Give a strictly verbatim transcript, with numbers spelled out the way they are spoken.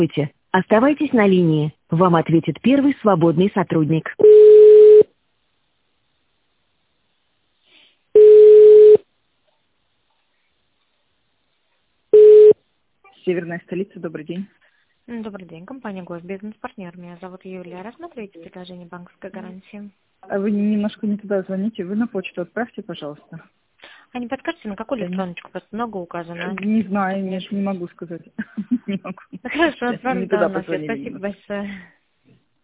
Здравствуйте. Оставайтесь на линии. Вам ответит первый свободный сотрудник. Северная столица, добрый день. М, Добрый день, компания Госбизнес-партнер. Меня зовут Юлия. Рассмотрите предложение банковской гарантии. А вы немножко не туда звоните, вы на почту отправьте, пожалуйста. А не подскажете, на какую Я не, электроночку? Просто много указано. не знаю, Тут нет. нет, не могу сказать. Не могу. Ну, хорошо, Не отправлю туда там на свет. позвонили Спасибо немножко. большое.